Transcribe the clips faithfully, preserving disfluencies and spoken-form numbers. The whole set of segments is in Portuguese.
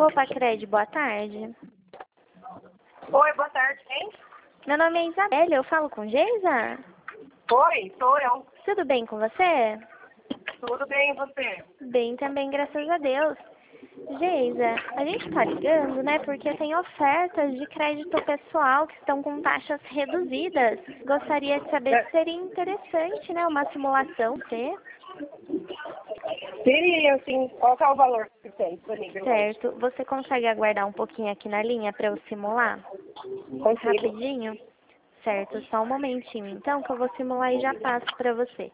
Opa, Cred, boa tarde. Oi, boa tarde, hein? Meu nome é Isabela, eu falo com Geisa? Oi, sou eu. Tudo bem com você? Tudo bem, e você? Bem também, graças a Deus. Geisa, a gente tá ligando, né, porque tem ofertas de crédito pessoal que estão com taxas reduzidas. Gostaria de saber se seria interessante, né, uma simulação ter. Seria, assim, qual que é o valor que tem disponível? Certo. Você consegue aguardar um pouquinho aqui na linha para eu simular? Consigo. Rapidinho? Certo, só um momentinho então que eu vou simular e já passo para você.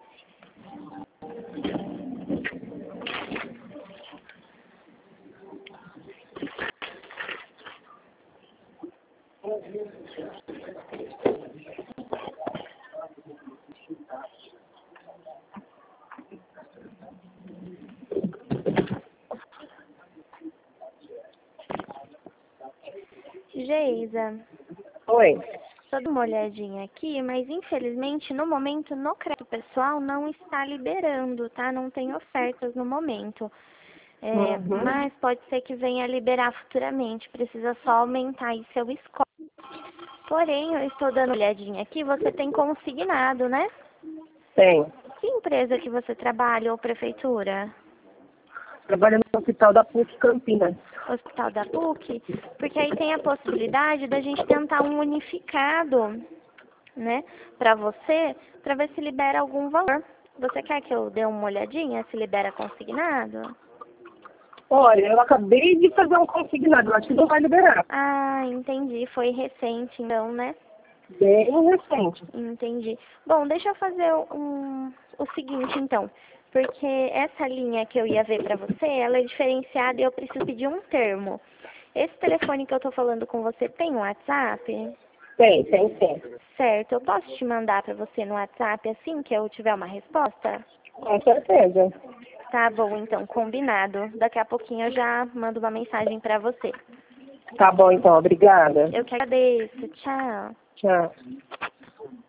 Geisa, Oi. só dou uma olhadinha aqui, mas infelizmente no momento no crédito pessoal não está liberando, tá? Não tem ofertas no momento. É, Uhum. mas pode ser que venha a liberar futuramente, precisa só aumentar aí seu score. Porém, eu estou dando uma olhadinha aqui, você tem consignado, né? Tem. Que empresa que você trabalha ou prefeitura? Trabalho no hospital da PUC Campinas. Hospital da P U C? Porque aí tem a possibilidade da gente tentar um unificado, né, para você, para ver se libera algum valor. Você quer que eu dê uma olhadinha se libera consignado? Olha, eu acabei de fazer um consignado, acho que não vai liberar. Ah, entendi. Foi recente, então, né? Bem recente. Entendi. Bom, deixa eu fazer um, o seguinte, então. Porque essa linha que eu ia ver para você, ela é diferenciada e eu preciso pedir um termo. Esse telefone que eu tô falando com você tem um WhatsApp? Tem, tem sim. Certo. Eu posso te mandar para você no WhatsApp assim que eu tiver uma resposta? Com certeza. Tá bom, então, combinado. Daqui a pouquinho eu já mando uma mensagem para você. Tá bom, então. Obrigada. Eu que agradeço. Tchau. Tchau.